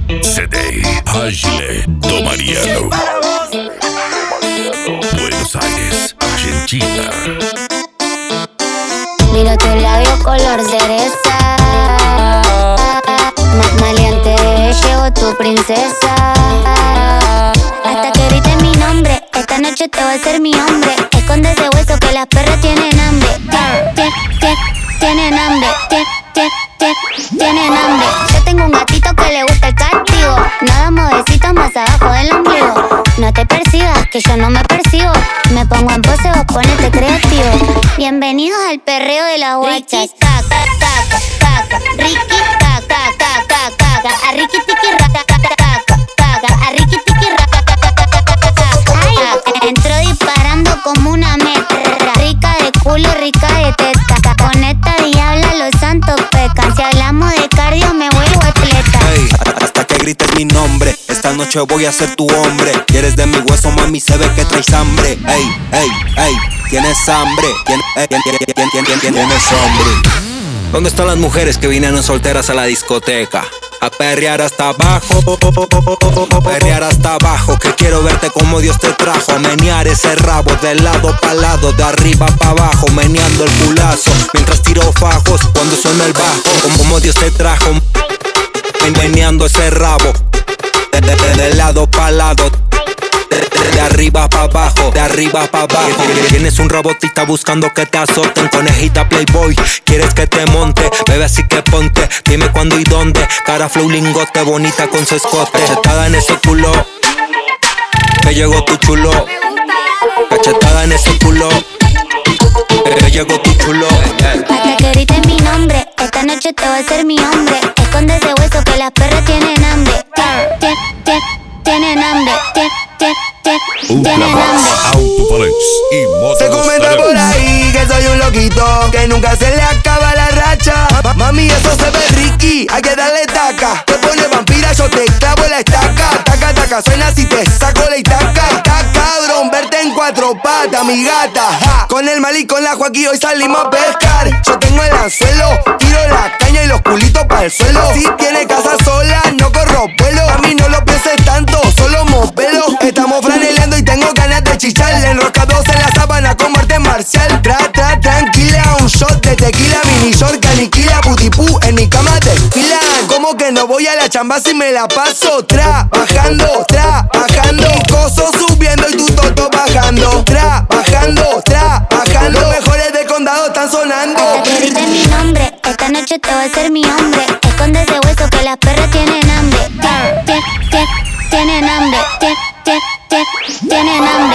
CD Ágile do Mariano. Buenos Aires, Argentina. Miro tu labio color cereza. Maleante, llegó tu princesa. Hasta que grites mi nombre, esta noche te voy a ser mi hombre. Esconde ese hueso que las perras tienen hambre. Tienen hambre, tienen hambre. Yo tengo un gatito que le gusta el castigo. No damos besitos más abajo del ombligo. No te persigas, que yo no me persigo. Me pongo en pose, vos ponete creativo. Bienvenidos al perreo de las guachas. Caca, caca, caca, Ricky, caca, caca, caca, a Ricky tiki raca, caca, caca, a Ricky tiki raca, caca. Ay, entró disparando como una metra. Rica de culo, rica de teta. Con esta diabla los santos pecan. Si hablamos de cardio me vuelvo atleta. Hey, hasta que grites mi nombre, esta noche voy a ser tu hombre. Quieres de mi hueso, mami, se ve que traes hambre. Ey, ey, ey, tienes hambre. Tienes hambre. ¿Dónde están las mujeres que vinieron solteras a la discoteca? A perrear hasta abajo, a perrear hasta abajo. Que quiero verte como Dios te trajo. A menear ese rabo de lado pa' lado, de arriba pa' abajo, meneando el culazo mientras tiro fajos cuando suena el bajo. Como Dios te trajo, meneando ese rabo de lado pa' lado, de arriba pa' abajo, de arriba pa' abajo. Tienes un robotita buscando que te azoten. Conejita playboy, quieres que te monte. Bebé, así que ponte, dime cuándo y dónde. Cara flow lingote, bonita con su escote. Cachetada en ese culo, que llegó tu chulo. Cachetada en ese culo, que llegó tu chulo. Hasta que grites mi nombre, esta noche te voy a ser mi hombre. Esconde ese hueso que las perras tienen hambre. Tienen hambre, tienen hambre. Autoflex y motos. Se comenta por ahí que soy un loquito, que nunca se le acaba la racha. Mami, eso se ve Ricky, hay que darle taca. Te pone vampira, yo te clavo la estaca. Taca, taca, suena si te saco la itaca. Está cabrón verte en cuatro patas, mi gata, ja. Con el mal y con la Joaquín hoy salimos a pescar. Yo tengo el anzuelo, tiro la caña y los culitos pa'l suelo. Si tiene casa sola, no corro vuelo. A mí no lo pienses tanto, solo movelo. Estamos franeleando y tengo ganas de chicharle. Enroscados en la sábana como arte marcial. Tranquila, un shot de tequila. Mini short que aniquila, putipú, en mi cama te filan. Como que no voy a la chamba si me la paso trabajando. Mi coso subiendo y tu toto bajando. Trabajando. Los mejores del condado están sonando. Hasta que grites mi nombre, esta noche te voy a ser mi hombre. Esconde ese hueso que las perras tienen hambre. Tienen hambre, tienen hambre.